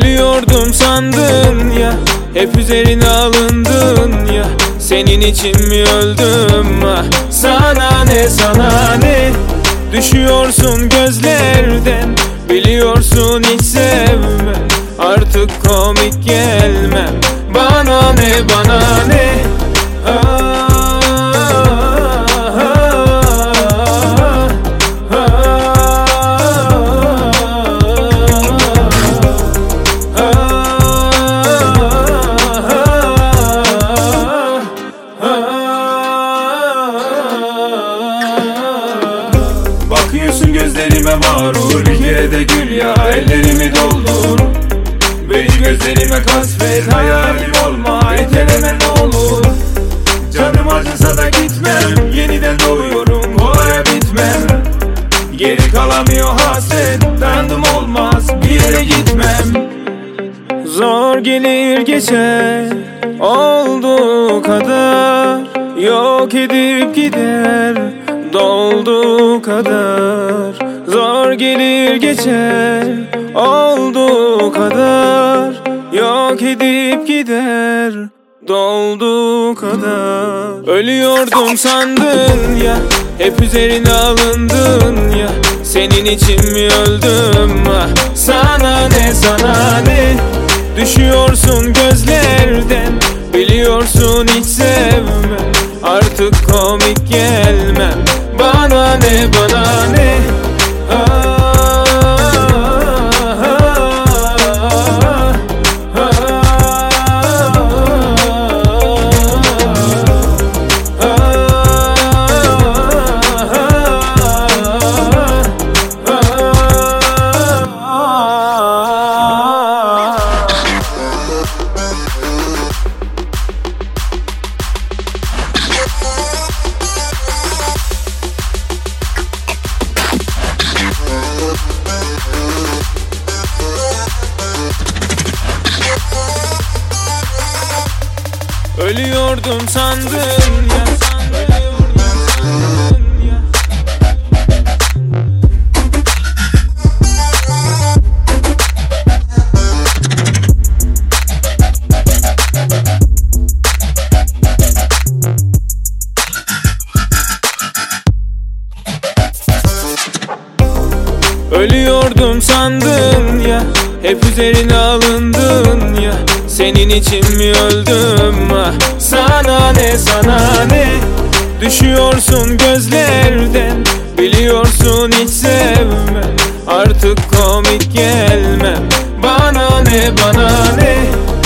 Ölüyordum sandın ya, hep üzerine alındın ya. Senin için mi öldüm ha? Sana ne, sana ne? Düşüyorsun gözlerden, biliyorsun hiç sevmem. Artık komik gelmem. Bana ne, bana ne? Bakıyorsun gözlerime mağrur, bir kere de gül ya, ellerimi doldur. Benim gözlerime kasvet, hayalim olma, erteleme ne olur. Canım acısa da gitmem, yeniden doğuyorum, kolaya bitmem. Geri kalamıyor hasret, dayandım olmaz, bir yere gitmem. Zor gelir geçer, olduğu kadar. Yok edip gider, dolduğu kadar. Zor gelir geçer, olduğu kadar. Yok edip gider, dolduğu kadar. Ölüyordum sandın ya, hep üzerine alındın ya. Senin için mi öldüm ha? Sana ne, sana ne? Düşüyorsun gözlerden, biliyorsun hiç sevmem. Artık komik gelmem. Bana ne, bana ne? Ölüyordum sandın ya, ölüyordum sandın ya, hep üzerine alındın ya. Senin için mi öldüm ha? Sana ne, sana ne? Düşüyorsun gözlerden, biliyorsun hiç sevmem. Artık komik gelmem. Bana ne, bana ne?